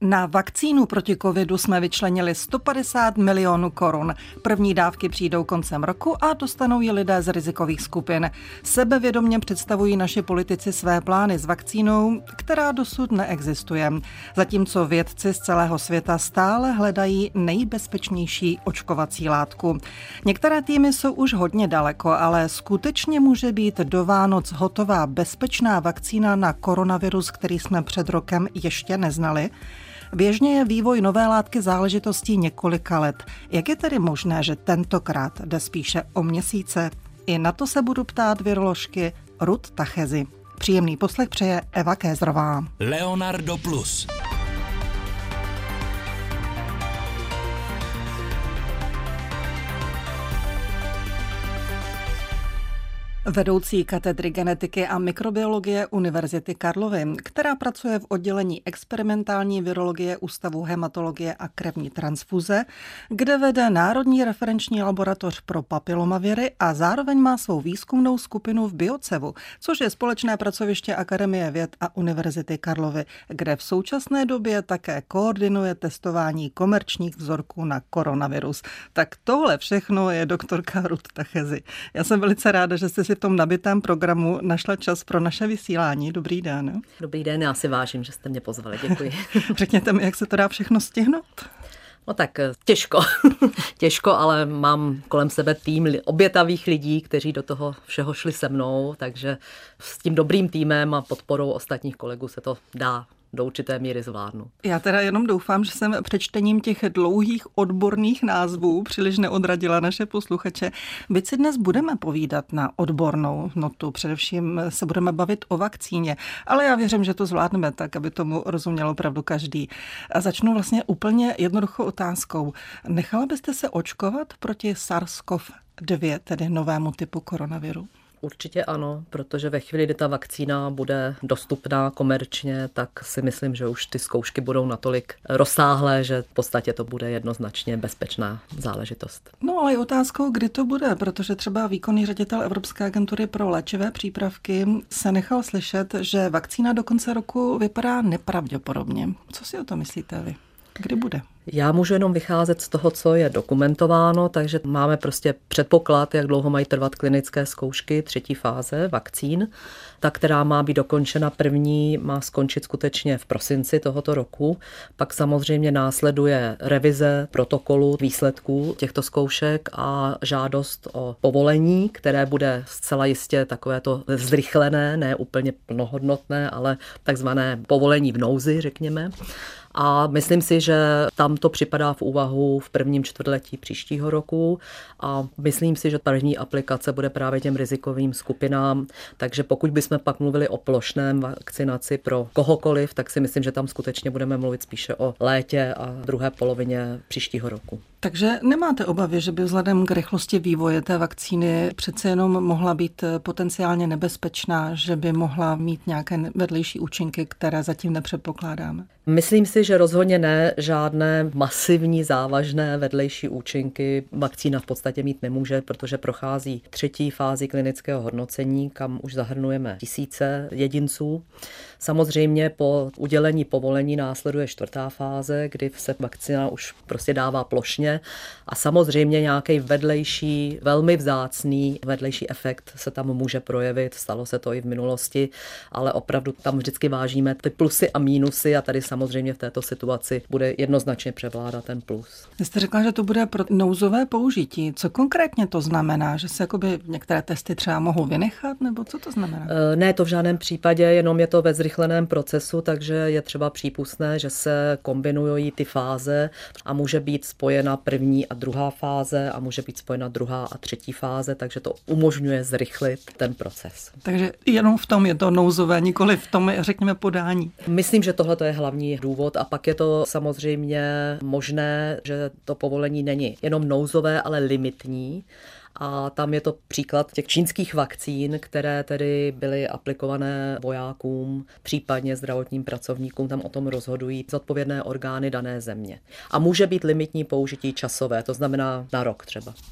Na vakcínu proti covidu jsme vyčlenili 150 milionů korun. První dávky přijdou koncem roku a dostanou ji lidé z rizikových skupin. Sebevědomě představují naši politici své plány s vakcínou, která dosud neexistuje. Zatímco vědci z celého světa stále hledají nejbezpečnější očkovací látku. Některé týmy jsou už hodně daleko, ale skutečně může být do Vánoc hotová bezpečná vakcína na koronavirus, který jsme před rokem ještě neznali? Běžně je vývoj nové látky záležitostí několika let. Jak je tedy možné, že tentokrát jde spíše o měsíce? I na to se budu ptát viroložky Ruth Tachezi. Příjemný poslech přeje Eva Kézrová. Leonardo Plus. Vedoucí katedry genetiky a mikrobiologie Univerzity Karlovy, která pracuje v oddělení experimentální virologie Ústavu hematologie a krevní transfuze, kde vede Národní referenční laboratoř pro papilomaviry a zároveň má svou výzkumnou skupinu v Biocevu, což je společné pracoviště Akademie věd a Univerzity Karlovy, kde v současné době také koordinuje testování komerčních vzorků na koronavirus. Tak tohle všechno je doktorka Ruth Tachezi. Já jsem velice ráda, že jste si v tom nabitém programu našla čas pro naše vysílání. Dobrý den. Dobrý den, já si vážím, že jste mě pozvali. Děkuji. Řekněte mi, jak se to dá všechno stihnout? No tak těžko. Těžko, ale mám kolem sebe tým obětavých lidí, kteří do toho všeho šli se mnou, takže s tím dobrým týmem a podporou ostatních kolegů se to dá do určité míry zvládnu. Já teda jenom doufám, že jsem přečtením těch dlouhých odborných názvů příliš neodradila naše posluchače. Byť si dnes budeme povídat na odbornou notu, především se budeme bavit o vakcíně, ale já věřím, že to zvládneme tak, aby tomu rozuměl opravdu každý. A začnu vlastně úplně jednoduchou otázkou. Nechala byste se očkovat proti SARS-CoV-2, tedy novému typu koronaviru? Určitě ano, protože ve chvíli, kdy ta vakcína bude dostupná komerčně, tak si myslím, že už ty zkoušky budou natolik rozsáhlé, že v podstatě to bude jednoznačně bezpečná záležitost. No ale je otázkou, kdy to bude, protože třeba výkonný ředitel Evropské agentury pro léčivé přípravky se nechal slyšet, že vakcína do konce roku vypadá nepravděpodobně. Co si o to myslíte vy? Kdy bude? Já můžu jenom vycházet z toho, co je dokumentováno, takže máme prostě předpoklad, jak dlouho mají trvat klinické zkoušky, 3. fáze vakcín. Ta, která má být dokončena první, má skončit skutečně v prosinci tohoto roku. Pak samozřejmě následuje revize protokolu výsledků těchto zkoušek a žádost o povolení, které bude zcela jistě takovéto zrychlené, ne úplně plnohodnotné, ale takzvané povolení v nouzi, řekněme. A myslím si, že tam to připadá v úvahu v prvním čtvrtletí příštího roku a myslím si, že první aplikace bude právě těm rizikovým skupinám, takže pokud bychom pak mluvili o plošném vakcinaci pro kohokoliv, tak si myslím, že tam skutečně budeme mluvit spíše o létě a druhé polovině příštího roku. Takže nemáte obavy, že by vzhledem k rychlosti vývoje té vakcíny přece jenom mohla být potenciálně nebezpečná, že by mohla mít nějaké vedlejší účinky, které zatím nepředpokládáme? Myslím si, že rozhodně ne žádné masivní závažné vedlejší účinky vakcína v podstatě mít nemůže, protože prochází 3. fázi klinického hodnocení, kam už zahrnujeme tisíce jedinců. Samozřejmě po udělení povolení následuje 4. fáze, kdy se vakcína už prostě dává plošně a samozřejmě nějaký vedlejší, velmi vzácný vedlejší efekt se tam může projevit, stalo se to i v minulosti, ale opravdu tam vždycky vážíme ty plusy a mínusy a tady samozřejmě v této situaci bude jednoznačně převládat ten plus. Vy jste řekla, že to bude pro nouzové použití. Co konkrétně to znamená? Že se jakoby některé testy třeba mohou vynechat, nebo co to znamená? Ne, to v žádném případě, jenom je to ve zrychleném procesu, takže je třeba přípustné, že se kombinují ty fáze a může být spojena první a druhá fáze a může být spojena druhá a 3. fáze, takže to umožňuje zrychlit ten proces. Takže jenom v tom je to nouzové, nikoli v tom, řekněme, podání. Myslím, že tohle je hlavní důvod a pak je to samozřejmě možné, že to povolení není jenom nouzové, ale limitní. A tam je to příklad těch čínských vakcín, které tedy byly aplikované vojákům, případně zdravotním pracovníkům, tam o tom rozhodují zodpovědné orgány dané země. A může být limitní použití časové, to znamená na rok třeba.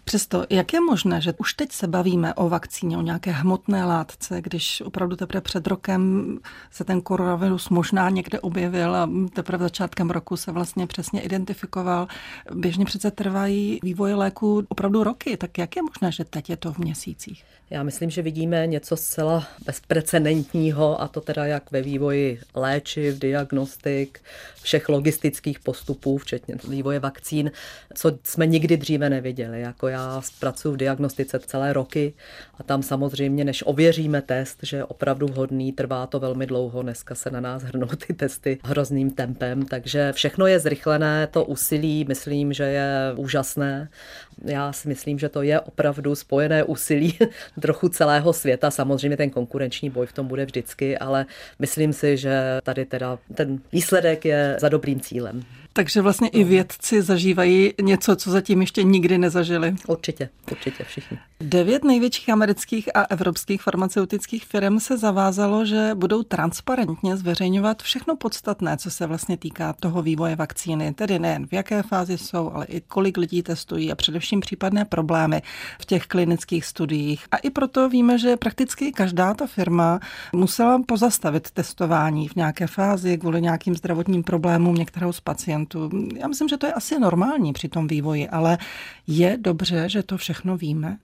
Přesto, jak je možné, že už teď se bavíme o vakcíně, o nějaké hmotné látce, když opravdu teprve před rokem se ten koronavirus možná někde objevil a teprve začátkem roku se vlastně přesně identifikoval. Běžně přece trvají vývoje léku opravdu roky, tak jak je možné, že teď je to v měsících? Já myslím, že vidíme něco zcela bezprecedentního, a to teda jak ve vývoji léčiv, diagnostik, všech logistických postupů, včetně vývoje vakcín, co jsme nikdy dříve neviděli. Jako já pracuji v diagnostice celé roky a tam samozřejmě, než ověříme test, že je opravdu vhodný, trvá to velmi dlouho. Dneska se na nás hrnou ty testy hrozným tempem, takže všechno je zrychlené, to úsilí myslím, že je úžasné. Já si myslím, že to je opravdu spojené úsilí trochu celého světa. Samozřejmě ten konkurenční boj v tom bude vždycky, ale myslím si, že tady teda ten výsledek je za dobrým cílem. Takže vlastně i vědci zažívají něco, co zatím ještě nikdy nezažili. Určitě všichni. 9 největších amerických a evropských farmaceutických firm se zavázalo, že budou transparentně zveřejňovat všechno podstatné, co se vlastně týká toho vývoje vakcíny. Tedy nejen v jaké fázi jsou, ale i kolik lidí testují a především případné problémy v těch klinických studiích. A i proto víme, že prakticky každá ta firma musela pozastavit testování v nějaké fázi kvůli nějakým zdravotním problémům některého z pacientů. Já myslím, že to je asi normální při tom vývoji, ale je dobře, že to všechno víme?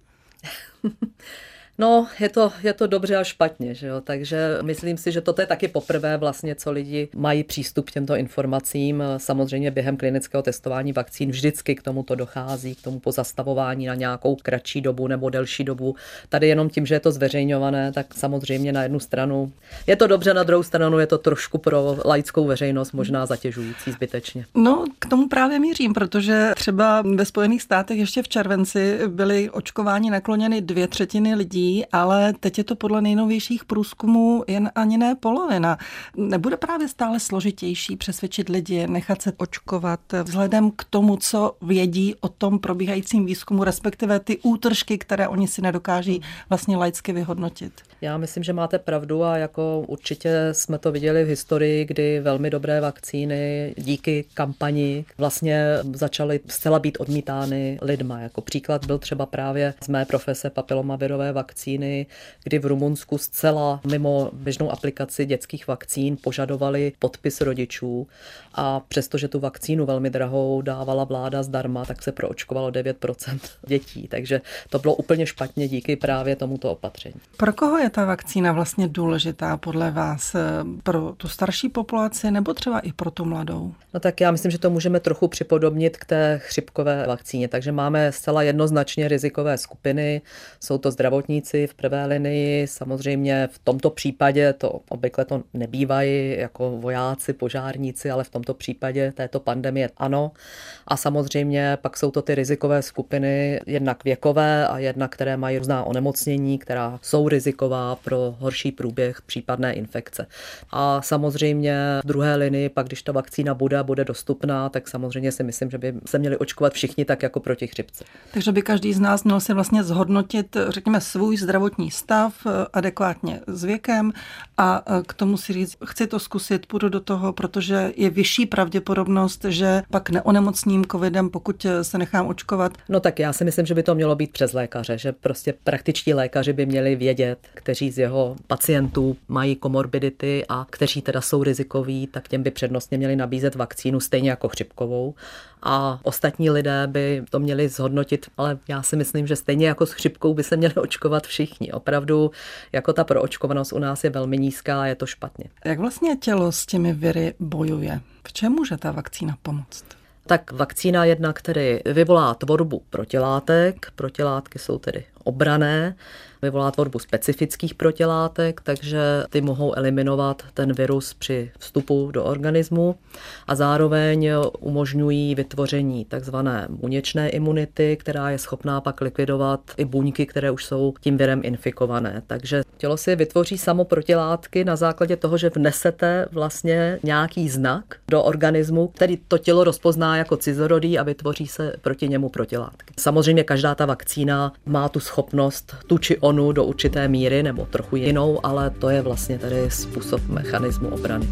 No, je to dobře a špatně, že jo? Takže myslím si, že toto je taky poprvé vlastně, co lidi mají přístup k těmto informacím. Samozřejmě během klinického testování vakcín vždycky k tomuto dochází, k tomu pozastavování na nějakou kratší dobu nebo delší dobu. Tady jenom tím, že je to zveřejňované, tak samozřejmě na jednu stranu je to dobře, na druhou stranu je to trošku pro laickou veřejnost možná zatěžující zbytečně. No, k tomu právě mířím, protože třeba ve Spojených státech ještě v červenci byly očkování nakloněny 2/3 lidí, ale teď je to podle nejnovějších průzkumů jen ani ne polovina. Nebude právě stále složitější přesvědčit lidi, nechat se očkovat vzhledem k tomu, co vědí o tom probíhajícím výzkumu, respektive ty útržky, které oni si nedokáží vlastně laicky vyhodnotit? Já myslím, že máte pravdu a jako určitě jsme to viděli v historii, kdy velmi dobré vakcíny díky kampani vlastně začaly zcela být odmítány lidma. Jako příklad byl třeba právě z mé profese papilomavirové vakcíny, kdy v Rumunsku zcela mimo běžnou aplikaci dětských vakcín požadovali podpis rodičů a přestože tu vakcínu velmi drahou dávala vláda zdarma, tak se proočkovalo 9% dětí. Takže to bylo úplně špatně díky právě tomuto opatření. Pro koho je ta vakcína vlastně důležitá podle vás? Pro tu starší populaci nebo třeba i pro tu mladou? No tak já myslím, že to můžeme trochu připodobnit k té chřipkové vakcíně. Takže máme zcela jednoznačně rizikové skupiny. Jsou to zdravotníci v prvé linii. Samozřejmě v tomto případě to obvykle to nebývají jako vojáci, požárníci, ale v tomto případě této pandemie ano. A samozřejmě pak jsou to ty rizikové skupiny, jednak věkové a jednak, které mají různá onemocnění, která jsou riziková pro horší průběh případné infekce. A samozřejmě v druhé linii, pak když ta vakcína bude dostupná, tak samozřejmě si myslím, že by se měli očkovat všichni tak jako proti chřipce. Takže by každý z nás měl si vlastně zhodnotit, řekněme, svůj zdravotní stav adekvátně s věkem a k tomu si říct, chci to zkusit, půjdu do toho, protože je vyšší pravděpodobnost, že pak neonemocním covidem, pokud se nechám očkovat. No tak já si myslím, že by to mělo být přes lékaře, že prostě praktičtí lékaři by měli vědět, kteří z jeho pacientů mají komorbidity a kteří teda jsou rizikoví, tak těm by přednostně měli nabízet vakcínu stejně jako chřipkovou. A ostatní lidé by to měli zhodnotit, ale já si myslím, že stejně jako s chřipkou by se měli očkovat všichni. Opravdu jako ta proočkovanost u nás je velmi nízká a je to špatně. Jak vlastně tělo s těmi viry bojuje? V čem může ta vakcína pomoct? Tak vakcína jednak tedy vyvolá tvorbu protilátek. Protilátky jsou tedy obranné, vyvolá tvorbu specifických protilátek, takže ty mohou eliminovat ten virus při vstupu do organismu a zároveň umožňují vytvoření takzvané buněčné imunity, která je schopná pak likvidovat i buňky, které už jsou tím virem infikované. Takže tělo si vytvoří samo protilátky na základě toho, že vnesete vlastně nějaký znak do organismu, který to tělo rozpozná jako cizorodý a vytvoří se proti němu protilátky. Samozřejmě každá ta vakcína má tu schopnost tu či onu do určité míry nebo trochu jinou, ale to je vlastně tady způsob mechanismu obrany.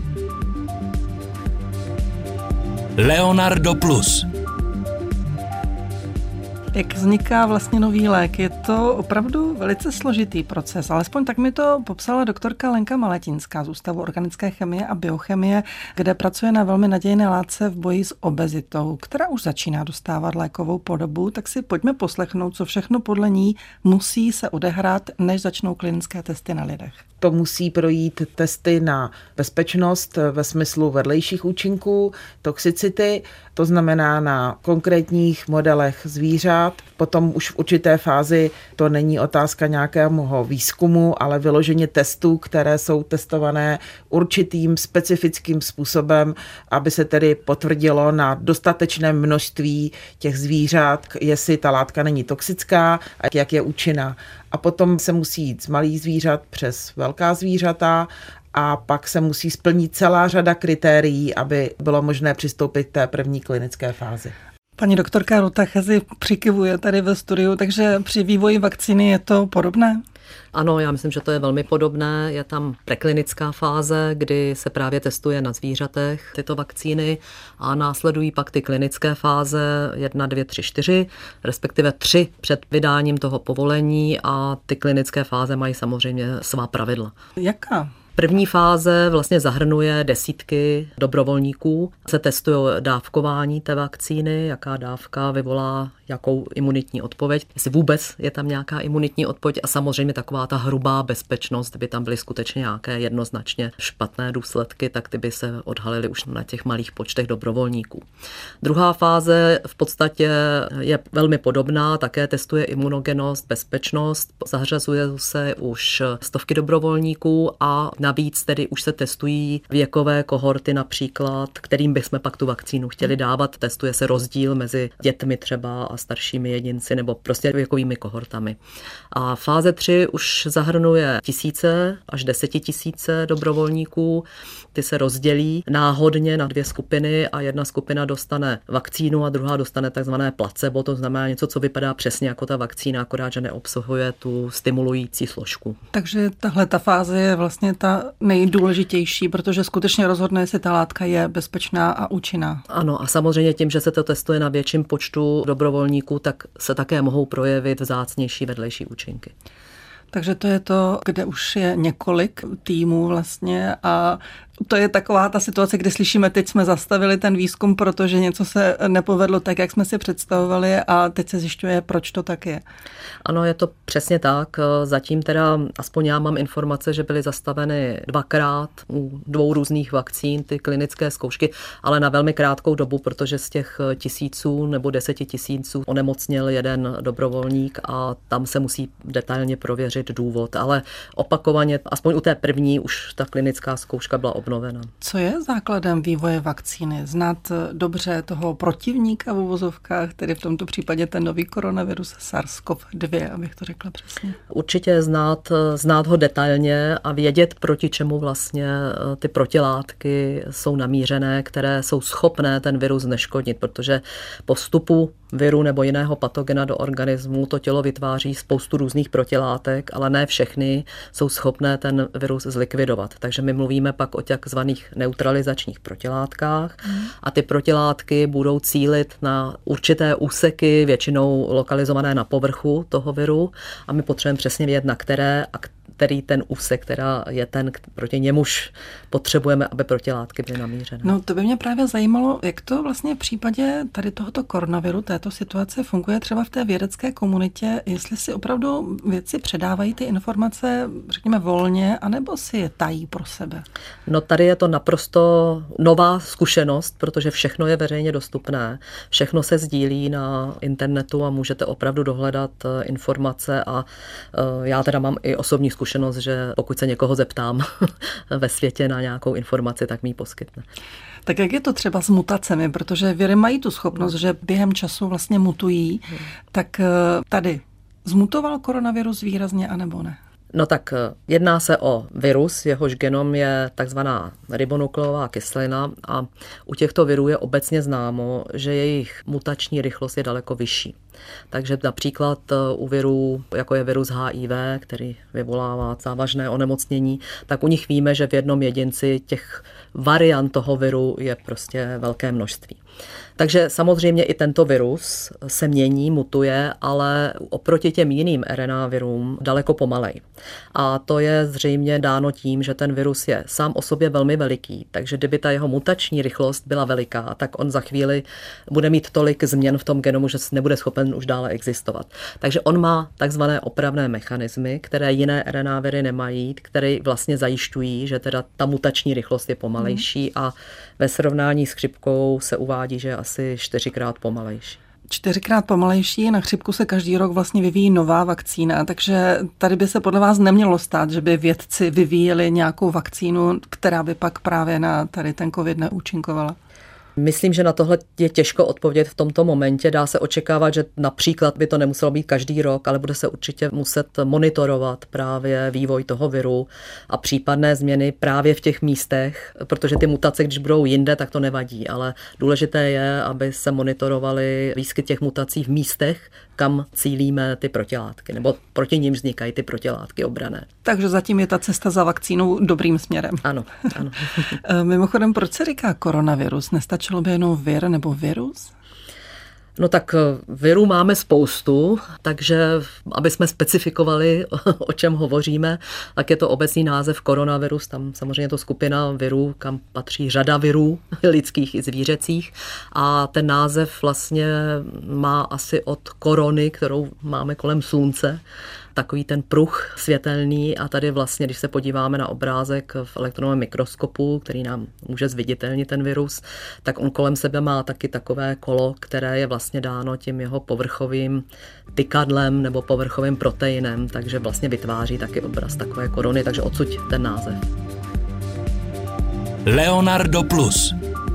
Leonardo Plus. Jak vzniká vlastně nový lék? Je to opravdu velice složitý proces, alespoň tak mi to popsala doktorka Lenka Maletinská z Ústavu organické chemie a biochemie, kde pracuje na velmi nadějné látce v boji s obezitou, která už začíná dostávat lékovou podobu, tak si pojďme poslechnout, co všechno podle ní musí se odehrát, než začnou klinické testy na lidech. To musí projít testy na bezpečnost ve smyslu vedlejších účinků, toxicity, to znamená na konkrétních modelech zvířat. Potom už v určité fázi to není otázka nějakého výzkumu, ale vyloženě testů, které jsou testované určitým specifickým způsobem, aby se tedy potvrdilo na dostatečném množství těch zvířat, jestli ta látka není toxická a jak je účinná. A potom se musí jít z malých zvířat přes velká zvířata a pak se musí splnit celá řada kritérií, aby bylo možné přistoupit k té první klinické fázi. Paní doktorka Ruta Chezi přikyvuje tady ve studiu, takže při vývoji vakcíny je to podobné? Ano, já myslím, že to je velmi podobné. Je tam preklinická fáze, kdy se právě testuje na zvířatech tyto vakcíny a následují pak ty klinické fáze 1, 2, 3, 4, respektive 3 před vydáním toho povolení a ty klinické fáze mají samozřejmě svá pravidla. Jaká? První fáze vlastně zahrnuje desítky dobrovolníků. Se testuje dávkování té vakcíny, jaká dávka vyvolá jakou imunitní odpověď, jestli vůbec je tam nějaká imunitní odpověď a samozřejmě taková ta hrubá bezpečnost, by tam byly skutečně nějaké jednoznačně špatné důsledky, tak ty by se odhalily už na těch malých počtech dobrovolníků. Druhá fáze v podstatě je velmi podobná, také testuje imunogenost, bezpečnost, zařazuje se už stovky dobrovolníků a navíc tedy už se testují věkové kohorty například, kterým bychom pak tu vakcínu chtěli dávat. Testuje se rozdíl mezi dětmi třeba a staršími jedinci nebo prostě věkovými kohortami. A fáze 3 už zahrnuje 1000 až 10 000 dobrovolníků. Ty se rozdělí náhodně na 2 skupiny a jedna skupina dostane vakcínu a druhá dostane takzvané placebo, to znamená něco, co vypadá přesně jako ta vakcína, akorát, že neobsahuje tu stimulující složku. Takže tahle ta fáze je vlastně ta nejdůležitější, protože skutečně rozhodne, jestli ta látka je bezpečná a účinná. Ano, a samozřejmě tím, že se to testuje na větším počtu dobrovolníků, tak se také mohou projevit vzácnější vedlejší účinky. Takže to je to, kde už je několik týmů vlastně a to je taková ta situace, kdy slyšíme, teď jsme zastavili ten výzkum, protože něco se nepovedlo tak, jak jsme si představovali a teď se zjišťuje, proč to tak je. Ano, je to přesně tak. Zatím teda, aspoň já mám informace, že byly zastaveny 2krát u 2 různých vakcín ty klinické zkoušky, ale na velmi krátkou dobu, protože z těch 1000 nebo 10 000 onemocněl jeden dobrovolník a tam se musí detailně prověřit důvod. Ale opakovaně, aspoň u té první, už ta klinická zkouška byla obnovena. Co je základem vývoje vakcíny? Znát dobře toho protivníka v uvozovkách, tedy v tomto případě ten nový koronavirus SARS-CoV-2, abych to řekla přesně. Určitě znát ho detailně a vědět, proti čemu vlastně ty protilátky jsou namířené, které jsou schopné ten virus zneškodnit, protože po vstupu viru nebo jiného patogena do organismu to tělo vytváří spoustu různých protilátek, ale ne všechny jsou schopné ten virus zlikvidovat. Takže my mluvíme pak o takzvaných neutralizačních protilátkách a ty protilátky budou cílit na určité úseky, většinou lokalizované na povrchu toho viru a my potřebujeme přesně vědět, na které a který ten úsek, která je ten, proti němuž potřebujeme, aby protilátky byly namířené. No to by mě právě zajímalo, jak to vlastně v případě tady tohoto koronaviru, této situace funguje třeba v té vědecké komunitě, jestli si opravdu vědci předávají ty informace, řekněme, volně, anebo si je tají pro sebe? No tady je to naprosto nová zkušenost, protože všechno je veřejně dostupné, všechno se sdílí na internetu a můžete opravdu dohledat informace a já teda mám i osobní zkušenost, že pokud se někoho zeptám ve světě na nějakou informaci, tak mi ji poskytne. Tak jak je to třeba s mutacemi, protože viry mají tu schopnost, že během času vlastně mutují, tak tady zmutoval koronavirus výrazně anebo ne? No tak jedná se o virus, jehož genom je takzvaná ribonukleová kyselina a u těchto virů je obecně známo, že jejich mutační rychlost je daleko vyšší. Takže například u virů, jako je virus HIV, který vyvolává závažné onemocnění, tak u nich víme, že v jednom jedinci těch variant toho viru je prostě velké množství. Takže samozřejmě i tento virus se mění, mutuje, ale oproti těm jiným RNA virům daleko pomalej. A to je zřejmě dáno tím, že ten virus je sám o sobě velmi veliký, takže kdyby ta jeho mutační rychlost byla veliká, tak on za chvíli bude mít tolik změn v tom genomu, že nebude schopen už dále existovat. Takže on má takzvané opravné mechanismy, které jiné RNA viry nemají, které vlastně zajišťují, že teda ta mutační rychlost je pomalejší a ve srovnání s chřipkou se uvádí, že je asi 4krát pomalejší. 4krát pomalejší, na chřipku se každý rok vlastně vyvíjí nová vakcína, takže tady by se podle vás nemělo stát, že by vědci vyvíjeli nějakou vakcínu, která by pak právě na tady ten covid neúčinkovala. Myslím, že na tohle je těžko odpovědět v tomto momentě. Dá se očekávat, že například by to nemuselo být každý rok, ale bude se určitě muset monitorovat právě vývoj toho viru a případné změny právě v těch místech, protože ty mutace, když budou jinde, tak to nevadí, ale důležité je, aby se monitorovaly výskyt těch mutací v místech, kam cílíme ty protilátky, nebo proti nimž vznikají ty protilátky obranné. Takže zatím je ta cesta za vakcínou dobrým směrem. Ano, ano. Mimochodem, proč se říká koronavirus? Nestačilo by jenom vir nebo virus? No tak virů máme spoustu, takže aby jsme specifikovali, o čem hovoříme, tak je to obecný název koronavirus, tam samozřejmě je to skupina virů, kam patří řada virů, lidských i zvířecích a ten název vlastně má asi od korony, kterou máme kolem slunce, takový ten pruh světelný a tady vlastně, když se podíváme na obrázek v elektronovém mikroskopu, který nám může zviditelnit ten virus, tak on kolem sebe má taky takové kolo, které je vlastně dáno tím jeho povrchovým tykadlem nebo povrchovým proteinem, takže vlastně vytváří taky obraz takové korony, takže odsud ten název. Leonardo Plus.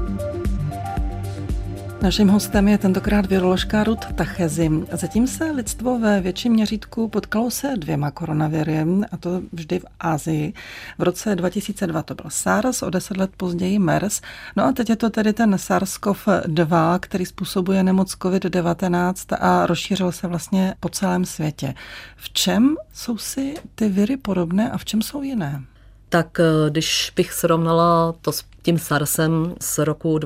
Naším hostem je tentokrát viroložka Ruth Tachezi. Zatím se lidstvo ve větším měřítku potkalo se 2 koronaviry, a to vždy v Asii. V roce 2002 to byl SARS, o 10 let později MERS. No a teď je to tedy ten SARS-CoV-2, který způsobuje nemoc COVID-19 a rozšířil se vlastně po celém světě. V čem jsou si ty viry podobné a v čem jsou jiné? Tak když bych srovnala to s tím SARSem z roku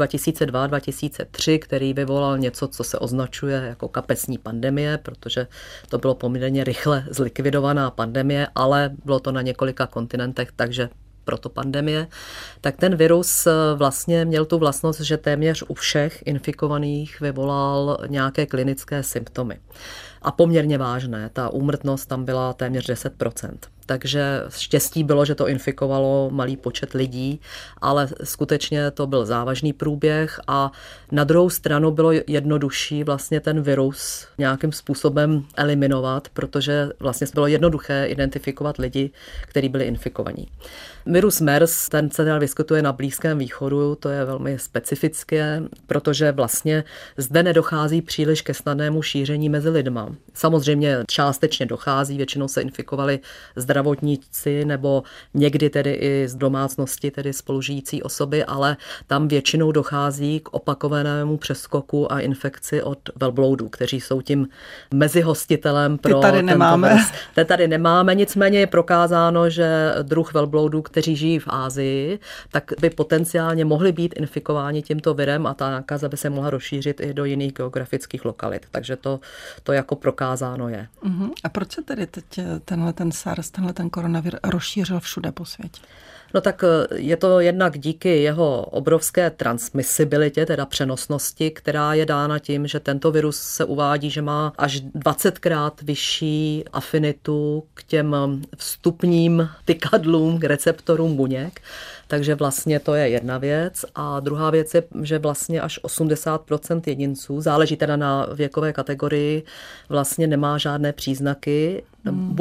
2002-2003, který vyvolal něco, co se označuje jako kapesní pandemie, protože to bylo poměrně rychle zlikvidovaná pandemie, ale bylo to na několika kontinentech, takže proto pandemie, tak ten virus vlastně měl tu vlastnost, že téměř u všech infikovaných vyvolal nějaké klinické symptomy. A poměrně vážné. Ta úmrtnost tam byla téměř 10%. Takže štěstí bylo, že to infikovalo malý počet lidí, ale skutečně to byl závažný průběh a na druhou stranu bylo jednodušší vlastně ten virus nějakým způsobem eliminovat, protože vlastně bylo jednoduché identifikovat lidi, kteří byli infikovaní. Virus MERS, ten se teda vyskytuje na Blízkém východu, to je velmi specifické, protože vlastně zde nedochází příliš ke snadnému šíření mezi lidma. Samozřejmě částečně dochází, většinou se infikovali zdravotníci nebo někdy tedy i z domácnosti, tedy spolužijící osoby, ale tam většinou dochází k opakovanému přeskoku a infekci od velbloudů, kteří jsou tím mezihostitelem pro Ty tady nemáme. Ty tady nemáme, nicméně je prokázáno, že druh velbloudů, kteří žijí v Asii, tak by potenciálně mohli být infikováni tímto virem a ta nákaza by se mohla rozšířit i do jiných geografických lokalit. Takže to jako prokázáno je. A proč se tedy teď ten SARS, ten koronavir rozšířil všude po světě? No tak je to jednak díky jeho obrovské transmisibilitě, teda přenosnosti, která je dána tím, že tento virus se uvádí, že má až 20krát vyšší afinitu k těm vstupním tykadlům, k receptorům buněk. Takže vlastně to je jedna věc. A druhá věc je, že vlastně až 80% jedinců, záleží teda na věkové kategorii, vlastně nemá žádné příznaky, buď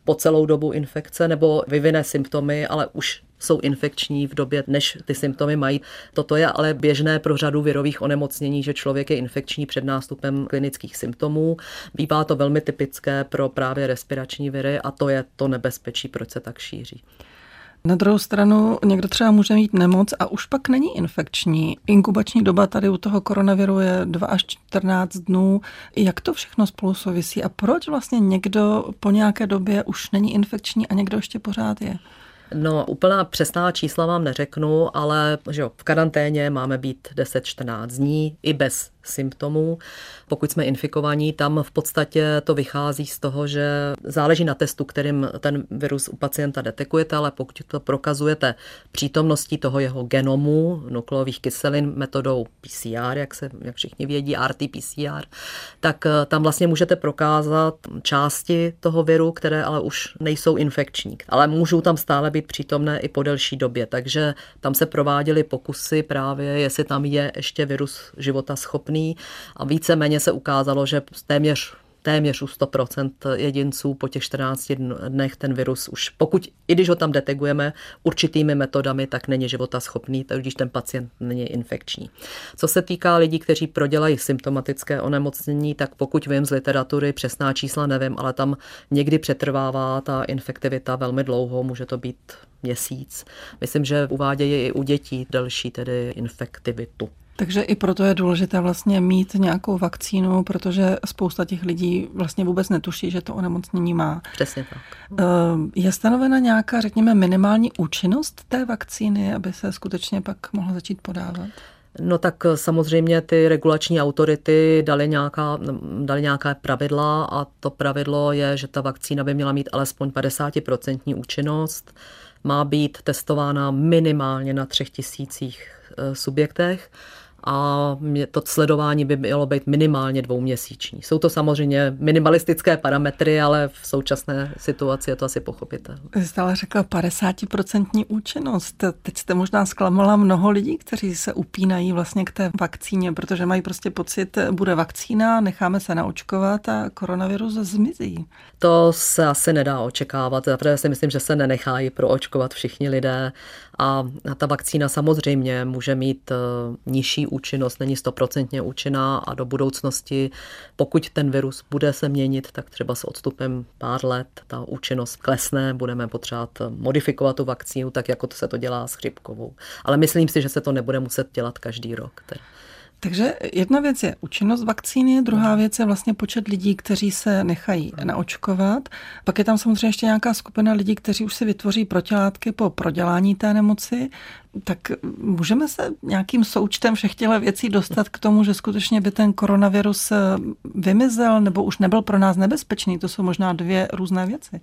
po celou dobu infekce nebo vyvine symptomy, ale už jsou infekční v době, než ty symptomy mají. Toto je ale běžné pro řadu virových onemocnění, že člověk je infekční před nástupem klinických symptomů. Bývá to velmi typické pro právě respirační viry a to je to nebezpečí, proč se tak šíří. Na druhou stranu někdo třeba může mít nemoc a už pak není infekční. Inkubační doba tady u toho koronaviru je 2 až 14 dnů. Jak to všechno spolu souvisí a proč vlastně někdo po nějaké době už není infekční a někdo ještě pořád je? No, úplná přesná čísla vám neřeknu, ale že v karanténě máme být 10-14 dní i bez symptomů. Pokud jsme infikovaní, tam v podstatě to vychází z toho, že záleží na testu, kterým ten virus u pacienta detekujete, ale pokud to prokazujete přítomností toho jeho genomu, nukleových kyselin metodou PCR, jak všichni vědí, RT-PCR, tak tam vlastně můžete prokázat části toho viru, které ale už nejsou infekční, ale můžou tam stále být přítomné i po delší době. Takže tam se prováděly pokusy právě, jestli tam je ještě virus životaschopný a víceméně se ukázalo, že téměř u 100% jedinců po těch 14 dnech ten virus už, i když ho tam detekujeme určitými metodami, tak není životaschopný, když ten pacient není infekční. Co se týká lidí, kteří prodělají symptomatické onemocnění, tak pokud vím z literatury, přesná čísla nevím, ale tam někdy přetrvává ta infektivita velmi dlouho, může to být měsíc. Myslím, že uvádějí i u dětí delší tedy infektivitu. Takže i proto je důležité vlastně mít nějakou vakcínu, protože spousta těch lidí vlastně vůbec netuší, že to onemocnění má. Přesně tak. Je stanovena nějaká, řekněme, minimální účinnost té vakcíny, aby se skutečně pak mohla začít podávat? No tak samozřejmě ty regulační autority dali nějaká pravidla a to pravidlo je, že ta vakcína by měla mít alespoň 50% účinnost, má být testována minimálně na 3000 subjektech a to sledování by mělo být minimálně 2měsíční. Jsou to samozřejmě minimalistické parametry, ale v současné situaci je to asi pochopitelné. Vy jste ale řekla 50% účinnost. Teď jste možná zklamala mnoho lidí, kteří se upínají vlastně k té vakcíně, protože mají prostě pocit, bude vakcína, necháme se naočkovat a koronavirus zmizí. To se asi nedá očekávat. Zaprvé si myslím, že se nenechají proočkovat všichni lidé a ta vakcína samozřejmě může mít nižší účinnost, není 100% účinná a do budoucnosti, pokud ten virus bude se měnit, tak třeba s odstupem pár let ta účinnost klesne, budeme potřebovat modifikovat tu vakcínu, tak jako se to dělá s chřipkovou. Ale myslím si, že se to nebude muset dělat každý rok. Takže jedna věc je účinnost vakcíny, druhá věc je vlastně počet lidí, kteří se nechají naočkovat. Pak je tam samozřejmě ještě nějaká skupina lidí, kteří už si vytvoří protilátky po prodělání té nemoci. Tak můžeme se nějakým součtem všech těchto věcí dostat k tomu, že skutečně by ten koronavirus vymizel nebo už nebyl pro nás nebezpečný? To jsou možná dvě různé věci.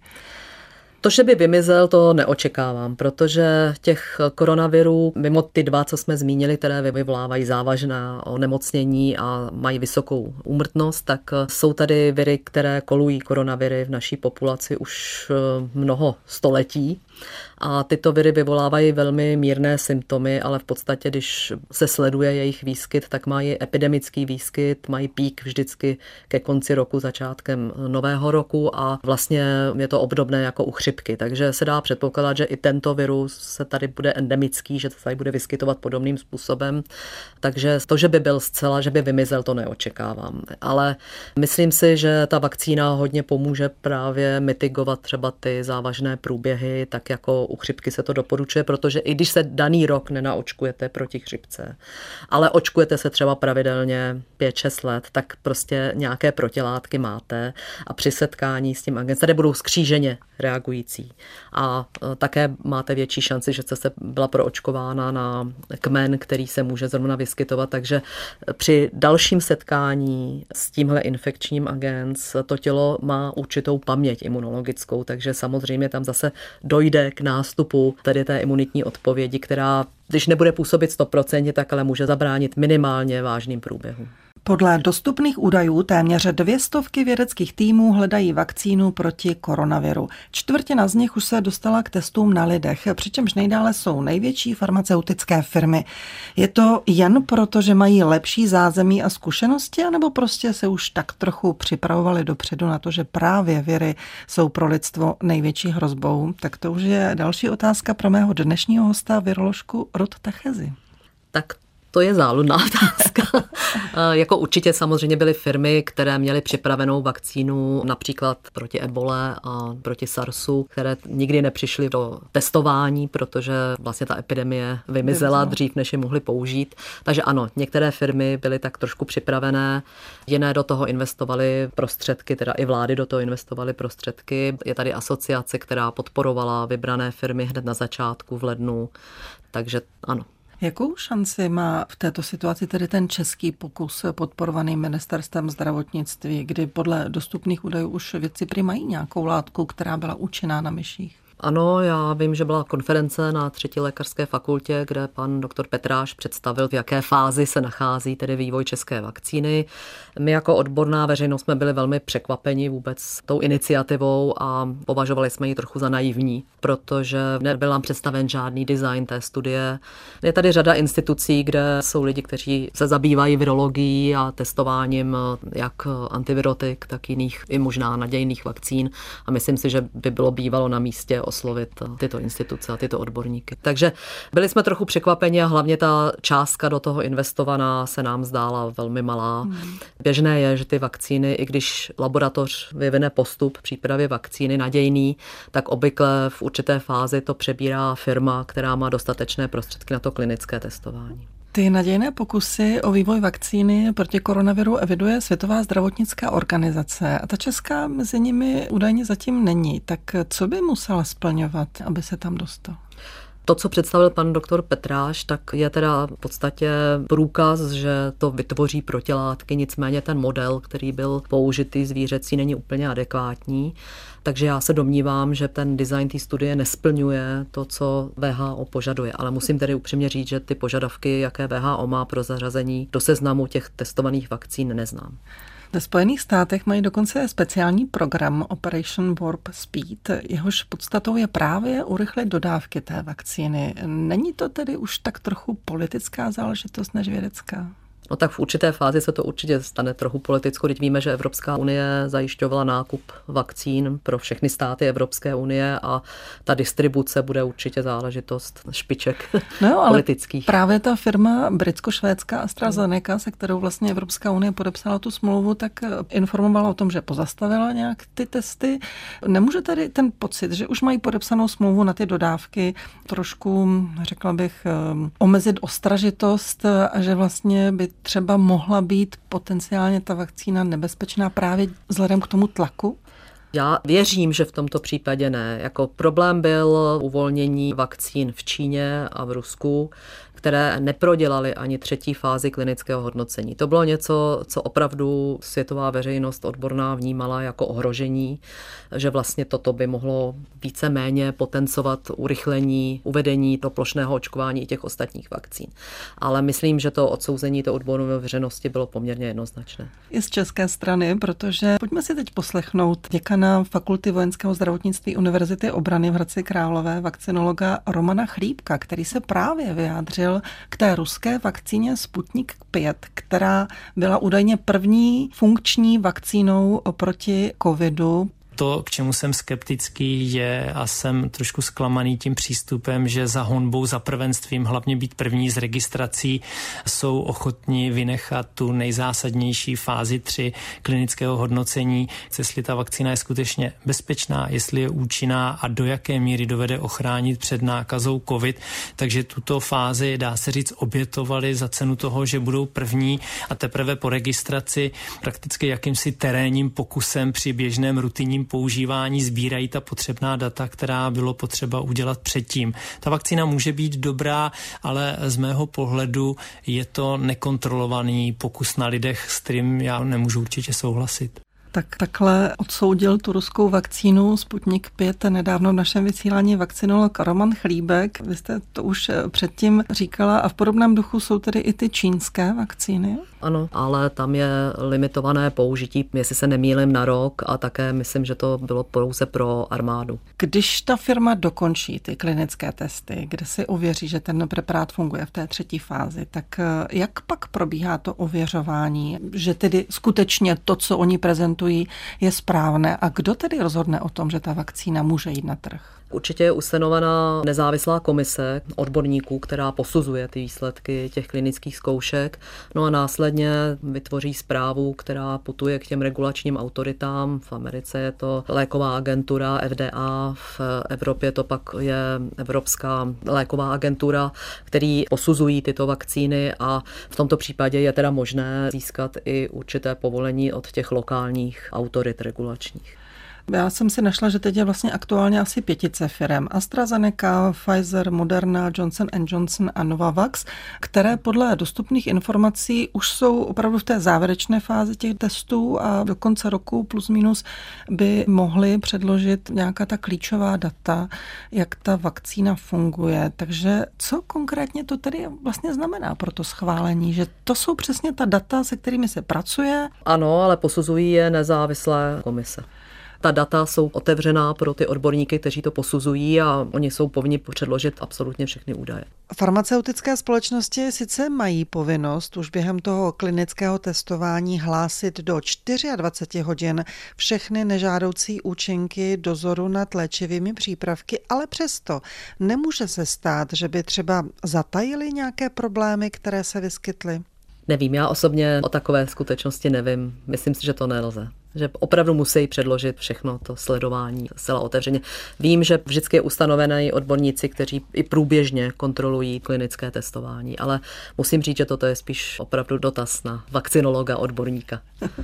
To, že by vymizel, to neočekávám, protože těch koronavirů, mimo ty dva, co jsme zmínili, které vyvolávají závažná onemocnění a mají vysokou úmrtnost, tak jsou tady viry, které kolují koronaviry v naší populaci už mnoho století. A tyto viry vyvolávají velmi mírné symptomy, ale v podstatě, když se sleduje jejich výskyt, tak mají epidemický výskyt, mají pík vždycky ke konci roku, začátkem nového roku a vlastně je to obdobné jako u chřipky. Takže se dá předpokládat, že i tento virus se tady bude endemický, že se tady bude vyskytovat podobným způsobem. Takže to, že by byl zcela, že by vymizel, to neočekávám. Ale myslím si, že ta vakcína hodně pomůže právě mitigovat třeba ty závažné průběhy, tak jako u chřipky se to doporučuje, protože i když se daný rok nenaočkujete proti chřipce, ale očkujete se třeba pravidelně 5-6 let, tak prostě nějaké protilátky máte a při setkání s tím agentem tady budou skříženě reagující. A také máte větší šanci, že jste se byla proočkována na kmen, který se může zrovna vyskytovat, takže při dalším setkání s tímhle infekčním agens to tělo má určitou paměť imunologickou, takže samozřejmě tam zase dojde k nástupu tedy té imunitní odpovědi, která, když nebude působit 100%, tak ale může zabránit minimálně vážným průběhům. Podle dostupných údajů téměř 200 vědeckých týmů hledají vakcínu proti koronaviru. Čtvrtina z nich už se dostala k testům na lidech, přičemž nejdále jsou největší farmaceutické firmy. Je to jen proto, že mají lepší zázemí a zkušenosti, anebo prostě se už tak trochu připravovali dopředu na to, že právě viry jsou pro lidstvo největší hrozbou? Tak to už je další otázka pro mého dnešního hosta, viroložku Ruth Techezi. Tak to je záludná otázka. Jako určitě samozřejmě byly firmy, které měly připravenou vakcínu například proti ebole a proti SARSu, které nikdy nepřišly do testování, protože vlastně ta epidemie vymizela dřív, než je mohly použít. Takže ano, některé firmy byly tak trošku připravené, jiné do toho investovaly prostředky, teda i vlády do toho investovaly prostředky. Je tady asociace, která podporovala vybrané firmy hned na začátku v lednu, takže ano. Jakou šanci má v této situaci tedy ten český pokus podporovaný ministerstvem zdravotnictví, kdy podle dostupných údajů už vědci prý mají nějakou látku, která byla účinná na myších? Ano, já vím, že byla konference na 3. lékařské fakultě, kde pan doktor Petráš představil, v jaké fázi se nachází tedy vývoj české vakcíny. My jako odborná veřejnost jsme byli velmi překvapeni vůbec tou iniciativou a považovali jsme ji trochu za naivní, protože nebyl nám představen žádný design té studie. Je tady řada institucí, kde jsou lidi, kteří se zabývají virologií a testováním jak antivirotik, tak jiných i možná nadějných vakcín a myslím si, že by bylo bývalo na místě oslovit tyto instituce a tyto odborníky. Takže byli jsme trochu překvapeni a hlavně ta částka do toho investovaná se nám zdála velmi malá. Běžné je, že ty vakcíny, i když laboratoř vyvine postup přípravy vakcíny nadějný, tak obvykle v určité fázi to přebírá firma, která má dostatečné prostředky na to klinické testování. Ty nadějné pokusy o vývoj vakcíny proti koronaviru eviduje Světová zdravotnická organizace a ta česká mezi nimi údajně zatím není. Tak co by musela splňovat, aby se tam dostal? To, co představil pan doktor Petráš, tak je teda v podstatě průkaz, že to vytvoří protilátky, nicméně ten model, který byl použitý zvířecí, není úplně adekvátní. Takže já se domnívám, že ten design té studie nesplňuje to, co WHO požaduje. Ale musím tedy upřímně říct, že ty požadavky, jaké WHO má pro zařazení do seznamu těch testovaných vakcín, neznám. Ve Spojených státech mají dokonce speciální program Operation Warp Speed, jehož podstatou je právě urychlit dodávky té vakcíny. Není to tedy už tak trochu politická záležitost než vědecká? No tak v určité fázi se to určitě stane trochu politickou. Teď víme, že Evropská unie zajišťovala nákup vakcín pro všechny státy Evropské unie a ta distribuce bude určitě záležitost špiček politických. Právě ta firma britsko-švédská AstraZeneca, se kterou vlastně Evropská unie podepsala tu smlouvu, tak informovala o tom, že pozastavila nějak ty testy. Nemůže tady ten pocit, že už mají podepsanou smlouvu na ty dodávky, trošku, řekla bych, omezit ostražitost a že vlastně by třeba mohla být potenciálně ta vakcína nebezpečná právě vzhledem k tomu tlaku? Já věřím, že v tomto případě ne. Jako problém byl uvolnění vakcín v Číně a v Rusku, které neprodělaly ani 3. fázi klinického hodnocení. To bylo něco, co opravdu světová veřejnost odborná vnímala jako ohrožení, že vlastně toto by mohlo víceméně potencovat urychlení uvedení do plošného očkování i těch ostatních vakcín. Ale myslím, že to odsouzení té odborné veřejnosti bylo poměrně jednoznačné. I z české strany, protože pojďme si teď poslechnout děkana Fakulty vojenského zdravotnictví Univerzity obrany v Hradci Králové, vakcinologa Romana Chlípka, který se právě vyjádřil k té ruské vakcíně Sputnik 5, která byla údajně první funkční vakcínou proti covidu. To, k čemu jsem skeptický, je a jsem trošku zklamaný tím přístupem, že za honbou, za prvenstvím, hlavně být první z registrací, jsou ochotni vynechat tu nejzásadnější fázi 3 klinického hodnocení, jestli ta vakcína je skutečně bezpečná, jestli je účinná a do jaké míry dovede ochránit před nákazou COVID. Takže tuto fázi, dá se říct, obětovali za cenu toho, že budou první a teprve po registraci prakticky jakýmsi terénním pokusem při běžném rutinním používání sbírají ta potřebná data, která bylo potřeba udělat předtím. Ta vakcína může být dobrá, ale z mého pohledu je to nekontrolovaný pokus na lidech, s kterým já nemůžu určitě souhlasit. Tak takhle odsoudil tu ruskou vakcínu Sputnik 5 nedávno v našem vysílání vakcinolog Roman Chlíbek. Vy jste to už předtím říkala a v podobném duchu jsou tedy i ty čínské vakcíny? Ano, ale tam je limitované použití, jestli se nemýlím, na rok a také myslím, že to bylo pouze pro armádu. Když ta firma dokončí ty klinické testy, kde si ověří, že ten preparát funguje v té 3. fázi, tak jak pak probíhá to ověřování, že tedy skutečně to, co oni prezentují, je správné a kdo tedy rozhodne o tom, že ta vakcína může jít na trh? Určitě je ustanovena nezávislá komise odborníků, která posuzuje ty výsledky těch klinických zkoušek. No a následně vytvoří zprávu, která putuje k těm regulačním autoritám. V Americe je to léková agentura FDA, v Evropě to pak je Evropská léková agentura, který posuzují tyto vakcíny a v tomto případě je teda možné získat i určité povolení od těch lokálních autorit regulačních. Já jsem si našla, že teď je vlastně aktuálně asi 5 firem. AstraZeneca, Pfizer, Moderna, Johnson & Johnson a Novavax, které podle dostupných informací už jsou opravdu v té závěrečné fázi těch testů a do konce roku plus minus by mohly předložit nějaká ta klíčová data, jak ta vakcína funguje. Takže co konkrétně to tedy vlastně znamená pro to schválení? Že to jsou přesně ta data, se kterými se pracuje? Ano, ale posuzují je nezávislé komise. Ta data jsou otevřená pro ty odborníky, kteří to posuzují a oni jsou povinni předložit absolutně všechny údaje. Farmaceutické společnosti sice mají povinnost už během toho klinického testování hlásit do 24 hodin všechny nežádoucí účinky dozoru nad léčivými přípravky, ale přesto nemůže se stát, že by třeba zatajili nějaké problémy, které se vyskytly. Nevím, já osobně o takové skutečnosti nevím. Myslím si, že to nelze. Že opravdu musí předložit všechno to sledování zcela otevřeně. Vím, že vždycky je ustanovený odborníci, kteří i průběžně kontrolují klinické testování, ale musím říct, že toto je spíš opravdu dotaz na vakcinologa, odborníka.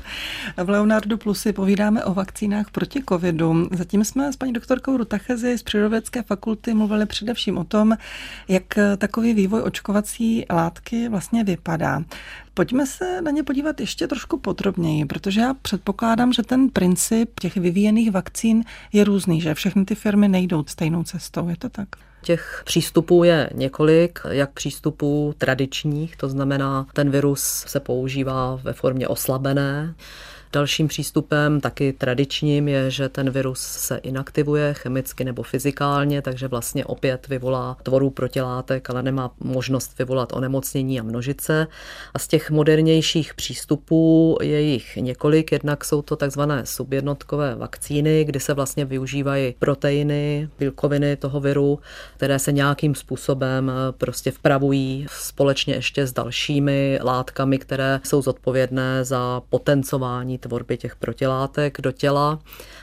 V Leonardu Plus si povídáme o vakcínách proti covidu. Zatím jsme s paní doktorkou Rutachezy z Přírodovědecké fakulty mluvili především o tom, jak takový vývoj očkovací látky vlastně vypadá. Pojďme se na ně podívat ještě trošku podrobněji, protože já předpokládám, že ten princip těch vyvíjených vakcín je různý, že všechny ty firmy nejdou stejnou cestou. Je to tak? Těch přístupů je několik, jak přístupů tradičních, to znamená, ten virus se používá ve formě oslabené. Dalším přístupem, taky tradičním, je, že ten virus se inaktivuje chemicky nebo fyzikálně, takže vlastně opět vyvolá tvorbu protilátek, ale nemá možnost vyvolat onemocnění a množit se. A z těch modernějších přístupů je jich několik, jednak jsou to takzvané subjednotkové vakcíny, kdy se vlastně využívají proteiny, bílkoviny toho viru, které se nějakým způsobem prostě vpravují společně ještě s dalšími látkami, které jsou zodpovědné za potencování tvorby těch protilátek do těla.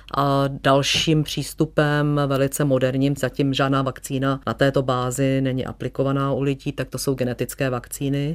A dalším přístupem, velice moderním, zatím žádná vakcína na této bázi není aplikovaná u lidí, tak to jsou genetické vakcíny.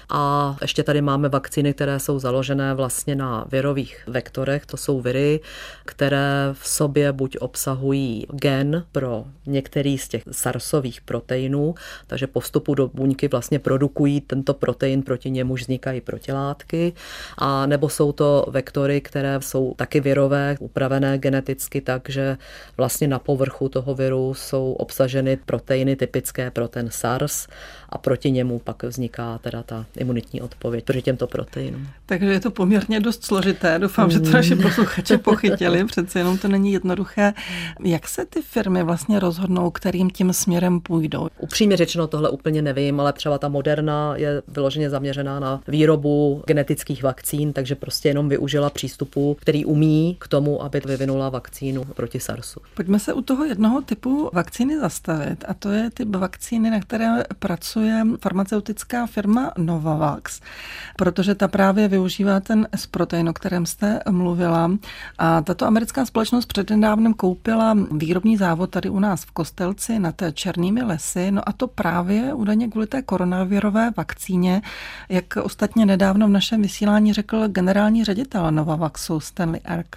A ještě tady máme vakcíny, které jsou založené vlastně na virových vektorech, to jsou viry, které v sobě buď obsahují gen pro některý z těch SARSových proteinů, takže po vstupu do buňky vlastně produkují tento protein, proti němuž vznikají protilátky, a nebo jsou to vektory, které jsou taky virové, upravené geneticky tak, že vlastně na povrchu toho viru jsou obsaženy proteiny typické pro ten SARS a proti němu pak vzniká teda ta imunitní odpověď proti těmto proteinům. Takže je to poměrně dost složité. Doufám, že to naši posluchači pochytili, přece jenom to není jednoduché. Jak se ty firmy vlastně rozhodnou, kterým tím směrem půjdou? Upřímně řečeno tohle úplně nevím, ale třeba ta Moderna je vyloženě zaměřená na výrobu genetických vakcín, takže prostě jenom využila přístupu, který umí k tomu, aby vyvinula vakcínu proti SARSu. Pojďme se u toho jednoho typu vakcíny zastavit, a to je typ vakcíny, na které pracuje farmaceutická firma Novavax, protože ta právě využívá ten S-protein, o kterém jste mluvila. A tato americká společnost přednedávnem koupila výrobní závod tady u nás v Kostelci nad Černými lesy, no a to právě údajně kvůli té koronavirové vakcíně, jak ostatně nedávno v našem vysílání řekl generální ředitel ředitel Novavaxu Stanley Erck.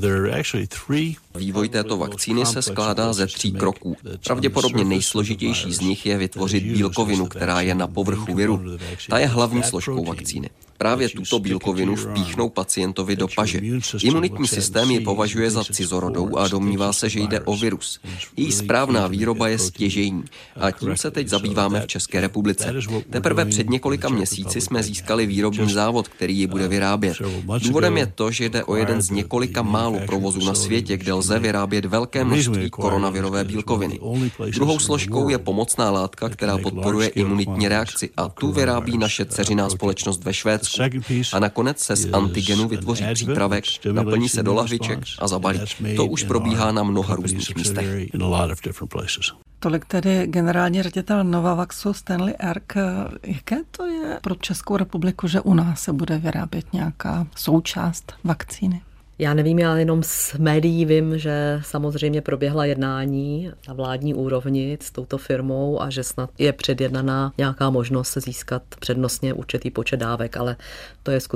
Vývoj této vakcíny se skládá ze 3 kroků. Pravděpodobně nejsložitější z nich je vytvořit bílkovinu, která je na povrchu viru. Ta je hlavní složkou vakcíny. Právě tuto bílkovinu vpíchnou pacientovi do paže. Imunitní systém ji považuje za cizorodou a domnívá se, že jde o virus. Její správná výroba je stěžejní a tím se teď zabýváme v České republice. Teprve před několika měsíci jsme získali výrobní závod, který ji bude vyrábět. Důvodem je to, že jde o jeden z několika málo provozů na světě, kde lze vyrábět velké množství koronavirové bílkoviny. Druhou složkou je pomocná látka, která podporuje imunitní reakci a tu vyrábí naše dceřiná společnost ve Švédsku. A nakonec se z antigenu vytvoří přípravek, naplní se do lahviček a zabalí. To už probíhá na mnoha různých místech. Tolik tedy generální ředitel Novavaxu Stanley Erck. Jaké to je pro Českou republiku, že u nás se bude vyrábět nějaká součást vakcíny? Já nevím, já jenom z médií vím, že samozřejmě proběhla jednání na vládní úrovni s touto firmou a že snad je předjednaná nějaká možnost se získat přednostně určitý počet dávek, ale to je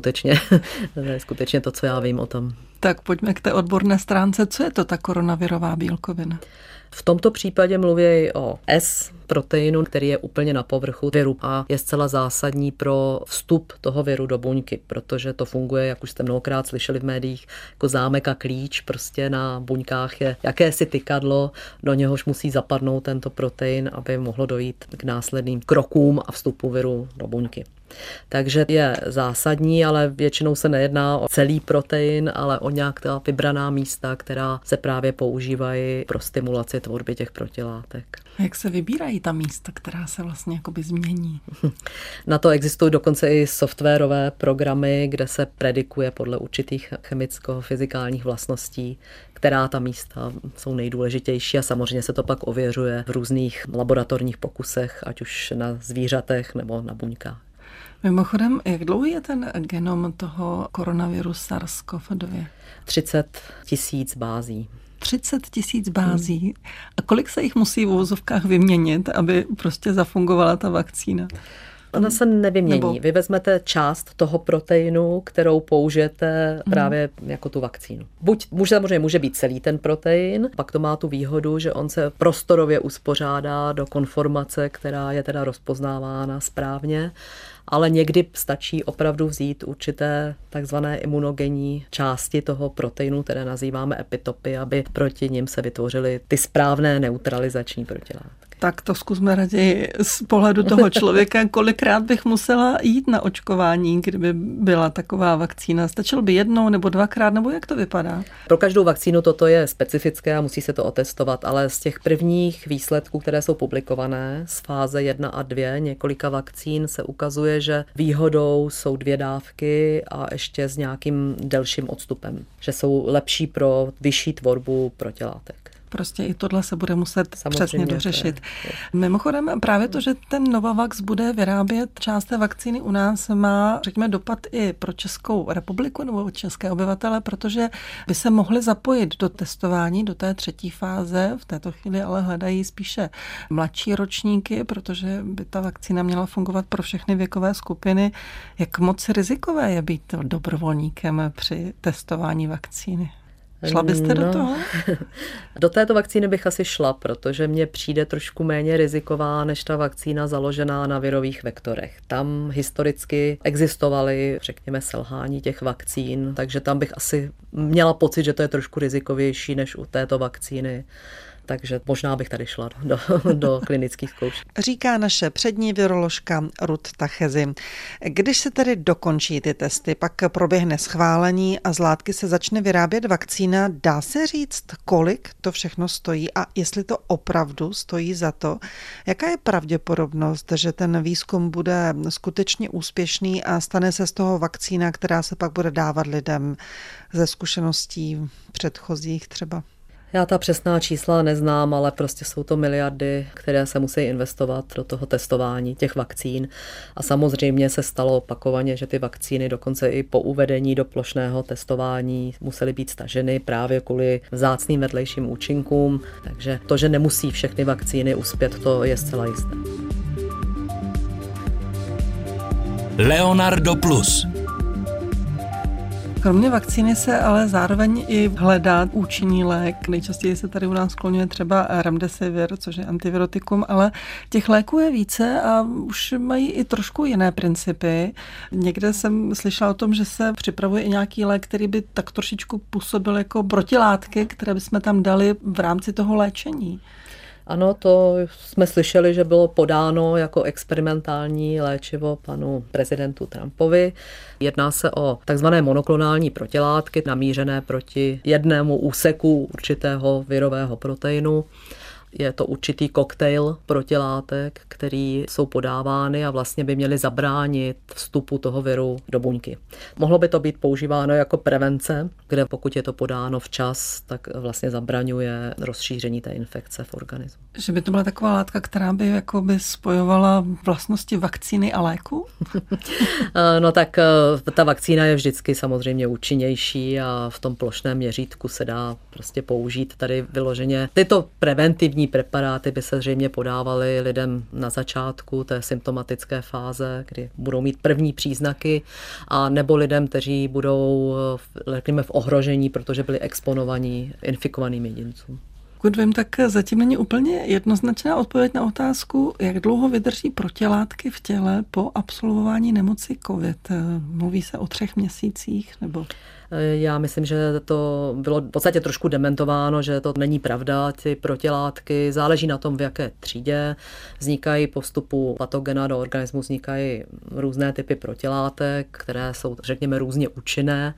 skutečně to, co já vím o tom. Tak pojďme k té odborné stránce. Co je to ta koronavirová bílkovina? V tomto případě mluví o S-proteinu, který je úplně na povrchu viru a je zcela zásadní pro vstup toho viru do buňky, protože to funguje, jak už jste mnohokrát slyšeli v médiích, jako zámek a klíč. Prostě na buňkách je jakési tykadlo, do něhož musí zapadnout tento protein, aby mohlo dojít k následným krokům a vstupu viru do buňky. Takže je zásadní, ale většinou se nejedná o celý protein, ale o nějaká vybraná místa, která se právě používají pro stimulaci tvorby těch protilátek. A jak se vybírají ta místa, která se vlastně jakoby změní? Na to existují dokonce i softwarové programy, kde se predikuje podle určitých chemicko-fyzikálních vlastností, která ta místa jsou nejdůležitější a samozřejmě se to pak ověřuje v různých laboratorních pokusech, ať už na zvířatech nebo na buňkách. Mimochodem, jak dlouhý je ten genom toho koronaviru SARS-CoV-2? 30 000 bází. 30 000 bází. A kolik se jich musí v uvozovkách vyměnit, aby prostě zafungovala ta vakcína? Ona se nevymění. Vy vezmete část toho proteinu, kterou použijete právě jako tu vakcínu. Samozřejmě může být celý ten protein, pak to má tu výhodu, že on se prostorově uspořádá do konformace, která je teda rozpoznávána správně, ale někdy stačí opravdu vzít určité takzvané imunogenní části toho proteinu, které nazýváme epitopy, aby proti nim se vytvořily ty správné neutralizační protilátky. Tak to zkusme raději z pohledu toho člověka, kolikrát bych musela jít na očkování, kdyby byla taková vakcína. Stačilo by jednou nebo dvakrát, nebo jak to vypadá? Pro každou vakcínu toto je specifické a musí se to otestovat, ale z těch prvních výsledků, které jsou publikované z fáze 1 a 2 několika vakcín, se ukazuje, že výhodou jsou 2 dávky a ještě s nějakým delším odstupem, že jsou lepší pro vyšší tvorbu protilátek. Prostě i tohle se bude muset přesně dořešit. Mimochodem právě to, že ten Novavax bude vyrábět část té vakcíny u nás, má, řekněme, dopad i pro Českou republiku nebo české obyvatele, protože by se mohli zapojit do testování, do té 3. fáze. V této chvíli ale hledají spíše mladší ročníky, protože by ta vakcína měla fungovat pro všechny věkové skupiny. Jak moc rizikové je být dobrovolníkem při testování vakcíny? Šla byste do toho? Do této vakcíny bych asi šla, protože mně přijde trošku méně riziková než ta vakcína založená na virových vektorech. Tam historicky existovaly, řekněme, selhání těch vakcín, takže tam bych asi měla pocit, že to je trošku rizikovější než u této vakcíny. Takže možná bych tady šla do klinických zkoušek. Říká naše přední viroložka Ruth Tachezi. Když se tedy dokončí ty testy, pak proběhne schválení a z látky se začne vyrábět vakcína, dá se říct, kolik to všechno stojí a jestli to opravdu stojí za to? Jaká je pravděpodobnost, že ten výzkum bude skutečně úspěšný a stane se z toho vakcína, která se pak bude dávat lidem ze zkušeností předchozích třeba? Já ta přesná čísla neznám, ale prostě jsou to miliardy, které se musí investovat do toho testování těch vakcín. A samozřejmě se stalo opakovaně, že ty vakcíny dokonce i po uvedení do plošného testování musely být staženy právě kvůli vzácným vedlejším účinkům. Takže to, že nemusí všechny vakcíny uspět, to je zcela jisté. Leonardo Plus. Kromě vakcíny se ale zároveň i hledá účinný lék. Nejčastěji se tady u nás skloňuje třeba remdesivir, což je antivirotikum, ale těch léků je více a už mají i trošku jiné principy. Někde jsem slyšela o tom, že se připravuje i nějaký lék, který by tak trošičku působil jako protilátky, které bychom tam dali v rámci toho léčení. Ano, to jsme slyšeli, že bylo podáno jako experimentální léčivo panu prezidentu Trumpovi. Jedná se o takzvané monoklonální protilátky namířené proti jednému úseku určitého virového proteinu. Je to určitý koktejl protilátek, který jsou podávány a vlastně by měly zabránit vstupu toho viru do buňky. Mohlo by to být používáno jako prevence, kde pokud je to podáno včas, tak vlastně zabraňuje rozšíření té infekce v organismu. Že by to byla taková látka, která by jakoby spojovala vlastnosti vakcíny a léku? No tak ta vakcína je vždycky samozřejmě účinnější a v tom plošném měřítku se dá prostě použít tady vyloženě. Tyto preventivní preparáty by se zřejmě podávaly lidem na začátku té symptomatické fáze, kdy budou mít první příznaky, a nebo lidem, kteří budou v ohrožení, protože byli exponovaní infikovaným jedincům. Pokud vím, tak zatím není úplně jednoznačná odpověď na otázku, jak dlouho vydrží protilátky v těle po absolvování nemoci COVID. Mluví se o 3 měsících nebo... Já myslím, že to bylo v podstatě trošku dementováno, že to není pravda. Ty protilátky záleží na tom, v jaké třídě vznikají po vstupu patogena do organismu, vznikají různé typy protilátek, které jsou, řekněme, různě účinné.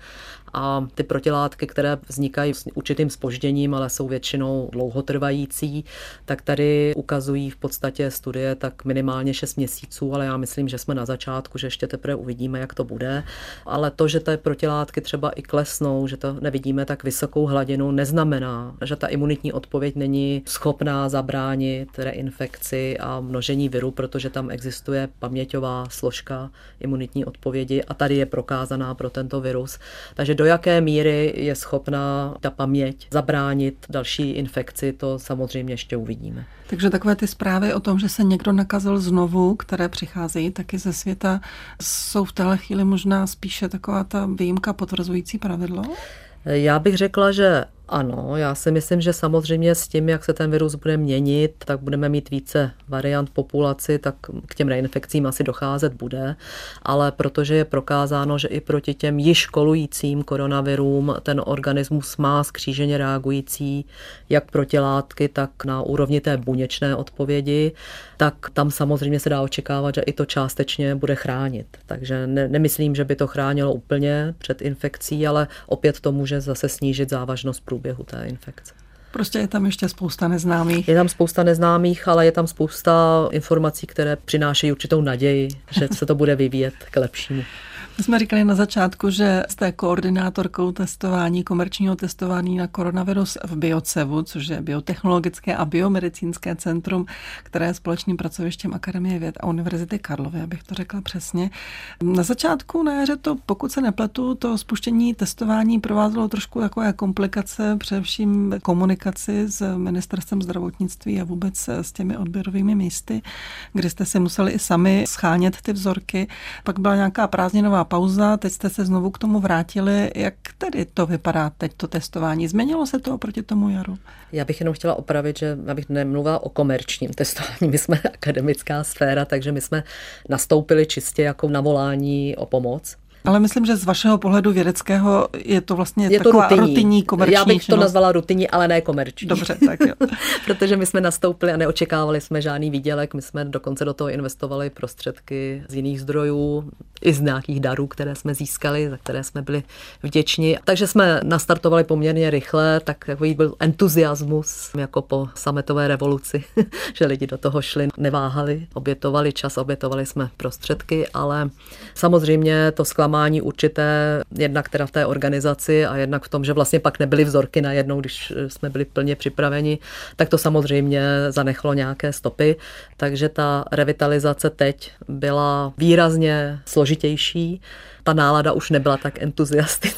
A ty protilátky, které vznikají s určitým zpožděním, ale jsou většinou dlouhotrvající, tak tady ukazují v podstatě studie tak minimálně 6 měsíců, ale já myslím, že jsme na začátku, že ještě teprve uvidíme, jak to bude. Ale to, že ty protilátky třeba i klesnou, že to nevidíme tak vysokou hladinu, neznamená, že ta imunitní odpověď není schopná zabránit reinfekci a množení viru, protože tam existuje paměťová složka imunitní odpovědi a tady je prokázaná pro tento virus. Takže do jaké míry je schopná ta paměť zabránit další infekci, to samozřejmě ještě uvidíme. Takže takové ty zprávy o tom, že se někdo nakazil znovu, které přicházejí taky ze světa, jsou v téhle chvíli možná spíše taková ta výjimka potvrzující pravidlo? Já bych řekla, že ano, já si myslím, že samozřejmě s tím, jak se ten virus bude měnit, tak budeme mít více variant populaci, tak k těm reinfekcím asi docházet bude, ale protože je prokázáno, že i proti těm již kolujícím koronavirům ten organismus má skříženě reagující jak protilátky, tak na úrovni té buněčné odpovědi, tak tam samozřejmě se dá očekávat, že i to částečně bude chránit. Takže nemyslím, že by to chránilo úplně před infekcí, ale opět to může zase snížit závažnost průběhu té infekce. Prostě je tam ještě spousta neznámých. Je tam spousta neznámých, ale je tam spousta informací, které přinášejí určitou naději, že se to bude vyvíjet k lepšímu. My jsme říkali na začátku, že jste koordinátorkou testování, komerčního testování na koronavirus v BioCEVu, což je biotechnologické a biomedicínské centrum, které je společným pracovištěm Akademie věd a Univerzity Karlovy, abych to řekla přesně. Na začátku na jaře to, pokud se nepletu, to spuštění testování provázelo trošku takové komplikace, především komunikaci s ministerstvem zdravotnictví a vůbec s těmi odběrovými místy, kdy jste si museli i sami schánět ty vzorky. Pak byla nějaká prázdninová pauza, teď jste se znovu k tomu vrátili. Jak tedy to vypadá teď, to testování? Změnilo se to oproti tomu jaru? Já bych jenom chtěla opravit, že abych nemluvila o komerčním testování. My jsme akademická sféra, takže my jsme nastoupili čistě jako na volání o pomoc. Ale myslím, že z vašeho pohledu vědeckého je to vlastně taková rutinní komerční Já bych to činnost. nazvala rutinní, ale ne komerční. Dobře, tak jo. Protože my jsme nastoupili a neočekávali jsme žádný výdělek, my jsme dokonce do toho investovali prostředky z jiných zdrojů, i z nějakých darů, které jsme získali, za které jsme byli vděční. Takže jsme nastartovali poměrně rychle, tak takový byl entuziasmus, jako po sametové revoluci, že lidi do toho šli, neváhali, obětovali čas, obětovali jsme prostředky, ale samozřejmě to zklamání určité, jednak teda v té organizaci a jednak v tom, že vlastně pak nebyly vzorky najednou, když jsme byli plně připraveni, tak to samozřejmě zanechalo nějaké stopy. Takže ta revitalizace teď byla výrazně složitější. Ta nálada už nebyla tak entuziastická.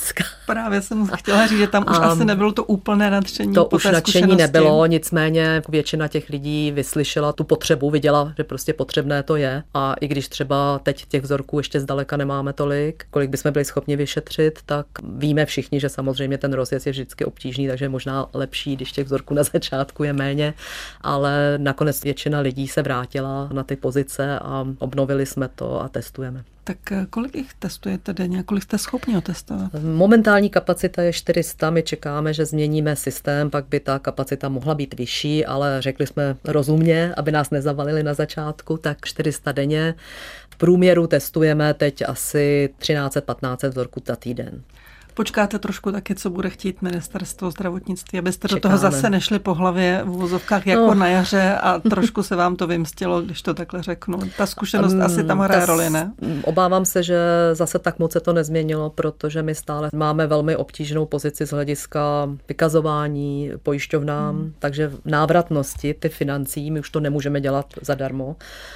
Právě jsem chtěla říct, že tam už asi nebylo to úplné nadšení. To už nadšení nebylo, nicméně většina těch lidí vyslyšela tu potřebu, viděla, že prostě potřebné to je. A i když třeba teď těch vzorků ještě zdaleka nemáme tolik, kolik bychom byli schopni vyšetřit, tak víme všichni, že samozřejmě ten rozjezd je vždycky obtížný, takže je možná lepší, když těch vzorků na začátku je méně, ale nakonec většina lidí se vrátila na ty pozice a obnovili jsme to a testujeme. Tak kolik jich testujete denně? Kolik jste schopni otestovat? Momentální kapacita je 400, my čekáme, že změníme systém, pak by ta kapacita mohla být vyšší, ale řekli jsme rozumně, aby nás nezavalili na začátku, tak 400 denně. V průměru testujeme teď asi 1300-1500 vzorků za týden. Počkáte trošku taky, co bude chtít ministerstvo zdravotnictví, abyste do toho zase nešli po hlavě v uvozovkách jako na jaře a trošku se vám to vymstilo, když to takhle řeknu. Ta zkušenost asi tam hraje roli, ne? Obávám se, že zase tak moc se to nezměnilo, protože my stále máme velmi obtížnou pozici z hlediska vykazování pojišťovnám, takže v návratnosti ty financí, my už to nemůžeme dělat zadarmo.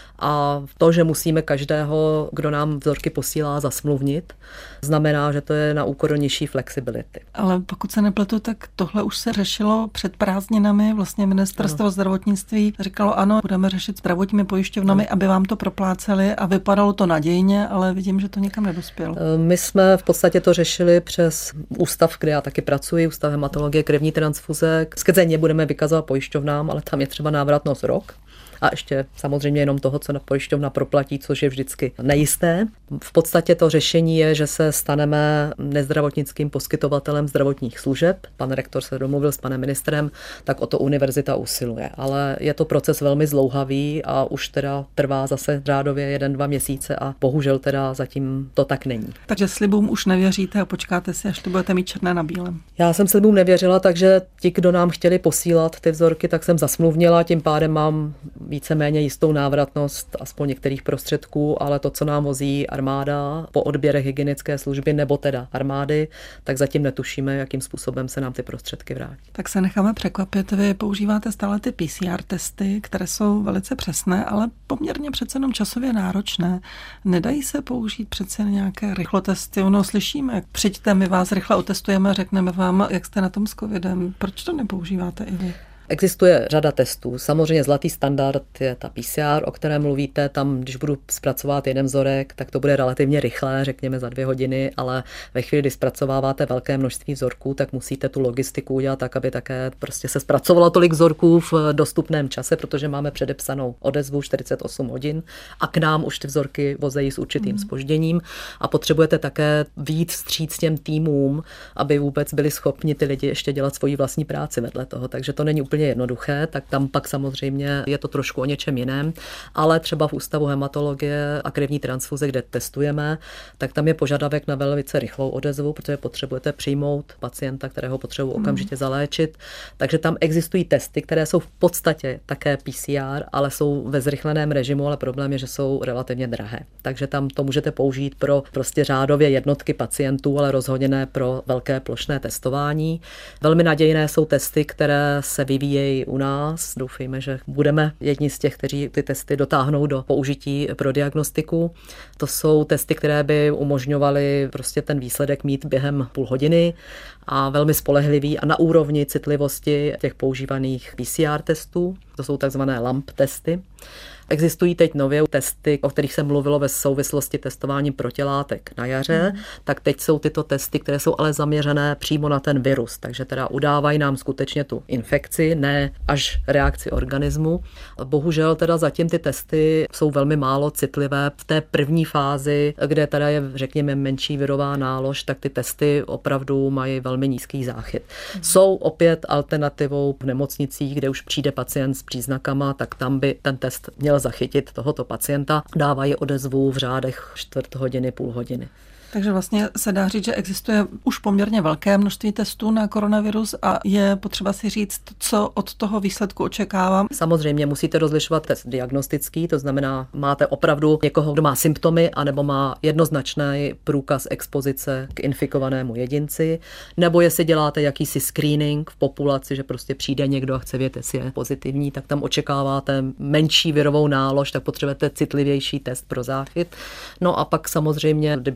A to, že musíme každého, kdo nám vzorky posílá, zasmluvnit, znamená, že to je na úkor nižší flexibility. Ale pokud se nepletu, tak tohle už se řešilo před prázdninami. Vlastně ministerstvo zdravotnictví říkalo, ano, budeme řešit zdravotními pojišťovnami, aby vám to propláceli a vypadalo to nadějně, ale vidím, že to nikam nedospělo. My jsme v podstatě to řešili přes ústav, kde já taky pracuji, ústav hematologie, krevní transfuze. Skrze budeme vykazovat pojišťovnám, ale tam je třeba návratnost rok. A ještě samozřejmě jenom toho, co pojišťovna proplatí, což je vždycky nejisté. V podstatě to řešení je, že se staneme nezdravotnickým poskytovatelem zdravotních služeb. Pan rektor se domluvil s panem ministrem, tak o to univerzita usiluje. Ale je to proces velmi zdlouhavý a už teda trvá zase řádově 1-2 měsíce a bohužel teda zatím to tak není. Takže slibům už nevěříte a počkáte si, až to budete mít černé na bílém. Já jsem slibům nevěřila, takže ti, kdo nám chtěli posílat ty vzorky, tak jsem zasmluvnila, tím pádem mám víceméně jistou návratnost aspoň některých prostředků, ale to, co nám vozí armáda po odběrech hygienické služby nebo teda armády, tak zatím netušíme, jakým způsobem se nám ty prostředky vrátí. Tak se necháme překvapit. Vy používáte stále ty PCR testy, které jsou velice přesné, ale poměrně přece jenom časově náročné. Nedají se použít přece nějaké rychlotesty? Ono slyšíme, přijďte, my vás rychle otestujeme, řekneme vám, jak jste na tom s covidem. Proč to nepoužíváte i vy? Existuje řada testů. Samozřejmě zlatý standard je ta PCR, o které mluvíte. Tam, když budu zpracovat jeden vzorek, tak to bude relativně rychlé, řekněme za 2 hodiny, ale ve chvíli, kdy zpracováváte velké množství vzorků, tak musíte tu logistiku udělat tak, aby také prostě se zpracovalo tolik vzorků v dostupném čase, protože máme předepsanou odezvu 48 hodin a k nám už ty vzorky vozejí s určitým zpožděním a potřebujete také vyjít vstříc těm týmům, aby vůbec byli schopni ty lidi ještě dělat svoji vlastní práci vedle toho. Takže to není úplně jednoduché, tak tam pak samozřejmě je to trošku o něčem jiném, ale třeba v ústavu hematologie a krevní transfuze, kde testujeme, tak tam je požadavek na velice rychlou odezvu, protože potřebujete přijmout pacienta, kterého potřebuji okamžitě zaléčit. Takže tam existují testy, které jsou v podstatě také PCR, ale jsou ve zrychleném režimu, ale problém je, že jsou relativně drahé. Takže tam to můžete použít pro prostě řádově jednotky pacientů, ale rozhodně ne pro velké plošné testování. Velmi nadějné jsou testy, které se vyvíjí u nás. Doufejme, že budeme jedni z těch, kteří ty testy dotáhnou do použití pro diagnostiku. To jsou testy, které by umožňovaly prostě ten výsledek mít během půl hodiny a velmi spolehlivý a na úrovni citlivosti těch používaných PCR testů. To jsou takzvané LAMP testy. Existují teď nově testy, o kterých se mluvilo ve souvislosti testování protilátek na jaře, tak teď jsou tyto testy, které jsou ale zaměřené přímo na ten virus, takže teda udávají nám skutečně tu infekci, ne až reakci organismu. Bohužel teda zatím ty testy jsou velmi málo citlivé. V té první fázi, kde teda je, řekněme, menší virová nálož, tak ty testy opravdu mají velmi nízký záchyt. Jsou opět alternativou v nemocnicích, kde už přijde pacient s příznakama, tak tam by ten test měl zachytit tohoto pacienta, dávají odezvu v řádech 1/4 hodiny, půl hodiny. Takže vlastně se dá říct, že existuje už poměrně velké množství testů na koronavirus a je potřeba si říct, co od toho výsledku očekávám. Samozřejmě musíte rozlišovat test diagnostický, to znamená, máte opravdu někoho, kdo má symptomy, anebo má jednoznačný průkaz expozice k infikovanému jedinci, nebo jestli děláte jakýsi screening v populaci, že prostě přijde někdo a chce vědět, jestli je pozitivní, tak tam očekáváte menší virovou nálož, tak potřebujete citlivější test pro záchyt. No a pak samozřejmě, kdybychom dělali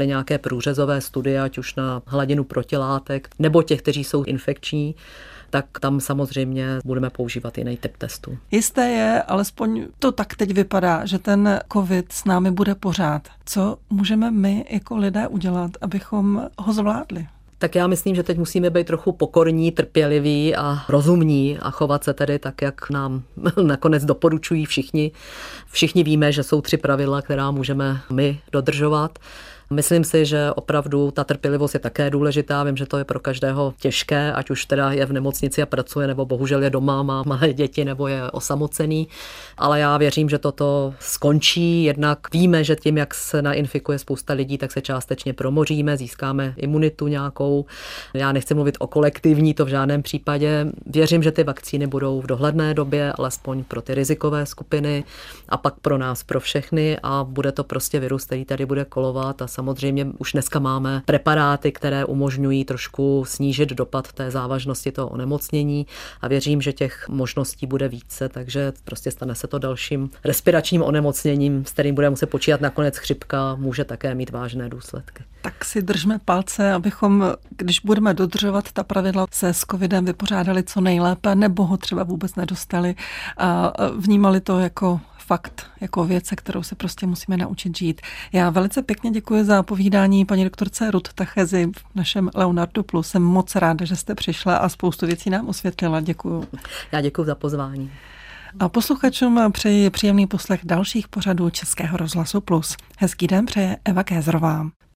dělali nějaké průřezové studie, ať už na hladinu protilátek, nebo těch, kteří jsou infekční, tak tam samozřejmě budeme používat jiný typ testů. Jisté je, alespoň to tak teď vypadá, že ten covid s námi bude pořád. Co můžeme my jako lidé udělat, abychom ho zvládli? Tak já myslím, že teď musíme být trochu pokorní, trpěliví a rozumní a chovat se tedy tak, jak nám nakonec doporučují všichni. Všichni víme, že jsou 3 pravidla, která můžeme my dodržovat. Myslím si, že opravdu ta trpělivost je také důležitá. Vím, že to je pro každého těžké, ať už teda je v nemocnici a pracuje, nebo bohužel je doma, má malé děti, nebo je osamocený. Ale já věřím, že toto skončí. Jednak víme, že tím, jak se nainfikuje spousta lidí, tak se částečně promoříme, získáme imunitu nějakou. Já nechci mluvit o kolektivní, to v žádném případě. Věřím, že ty vakcíny budou v dohledné době, alespoň pro ty rizikové skupiny a pak pro nás, pro všechny, a bude to prostě virus, který tady bude kolovat. A samozřejmě už dneska máme preparáty, které umožňují trošku snížit dopad té závažnosti toho onemocnění a věřím, že těch možností bude více, takže prostě stane se to dalším respiračním onemocněním, s kterým budeme muset počítat. Nakonec chřipka může také mít vážné důsledky. Tak si držme palce, abychom, když budeme dodržovat ta pravidla, se s covidem vypořádali co nejlépe, nebo ho třeba vůbec nedostali a vnímali to jako fakt, jako věc, se kterou se prostě musíme naučit žít. Já velice pěkně děkuji za povídání paní doktorce Ruth Tachezi v našem Leonardo Plus. Jsem moc ráda, že jste přišla a spoustu věcí nám osvětlila. Děkuji. Já děkuji za pozvání. A posluchačům přeji příjemný poslech dalších pořadů Českého rozhlasu Plus. Hezký den přeje Eva Kézrová.